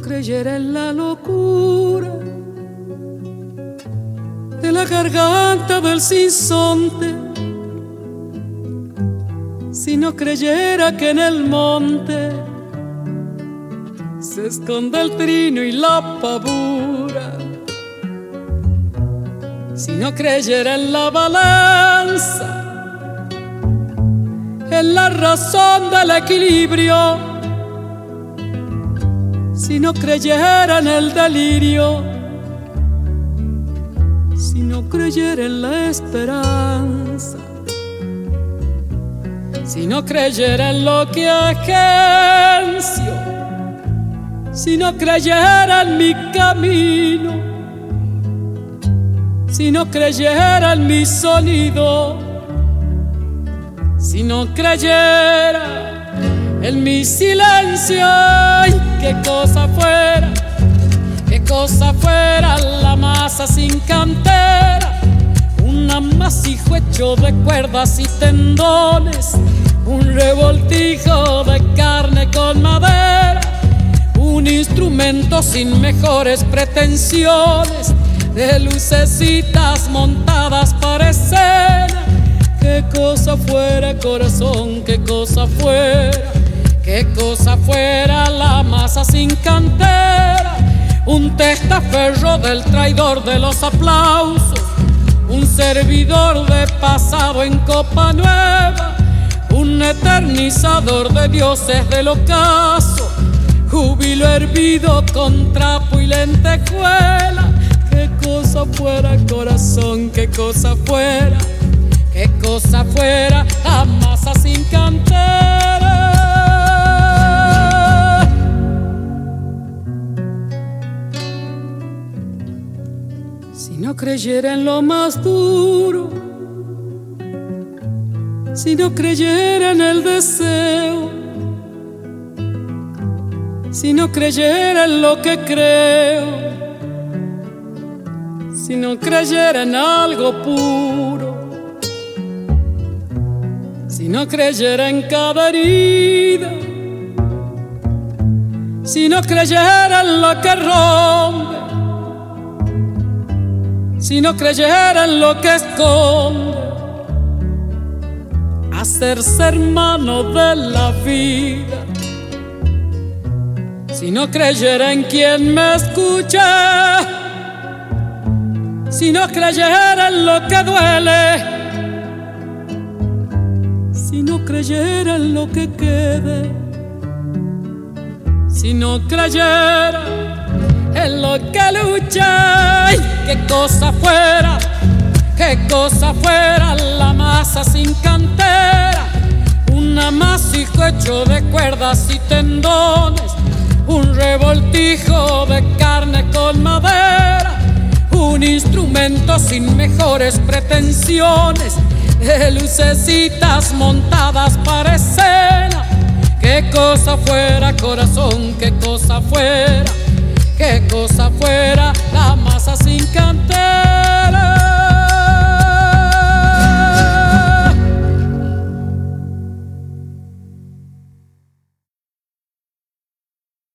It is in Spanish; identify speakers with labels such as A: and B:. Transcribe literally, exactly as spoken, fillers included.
A: creyera en la locura de la garganta del sinsonte, si no creyera que en el monte se esconde el trino y la pavura, si no creyera en la balanza, en la razón del equilibrio, si no creyera en el delirio, si no creyera en la esperanza, si no creyera en lo que agencio, si no creyera en mi camino, si no creyera en mi sonido, si no creyera en mi silencio, ay, qué cosa fuera, qué cosa fuera la masa sin cantera, un amasijo hecho de cuerdas y tendones, un revoltijo de carne con madera, un instrumento sin mejores pretensiones, de lucecitas montadas para escena. Qué cosa fuera, corazón, qué cosa fuera, qué cosa fuera la masa sin cantera, un testaferro del traidor de los aplausos, un servidor de pasado en copa nueva, un eternizador de dioses del ocaso, júbilo hervido con trapo y lentejuela. Qué cosa fuera, corazón, qué cosa fuera, qué cosa fuera la masa sin cantera. Si no creyera en lo más duro, si no creyera en el deseo, si no creyera en lo que creo, si no creyera en algo puro, si no creyera en cada herida, si no creyera en lo que rompe, si no creyera en lo que esconde, hacerse hermano de la vida, si no creyera en quien me escucha, si no creyera en lo que duele, si no creyera en lo que quede, si no creyera en lo que lucha, ay, qué cosa fuera, qué cosa fuera la masa sin cantera, un amasijo hecho de cuerdas y tendones, un revoltijo de carne con madera, un instrumento sin mejores pretensiones, de lucecitas montadas para escena. Qué cosa fuera, corazón, qué cosa fuera, qué cosa fuera la masa sin cantera.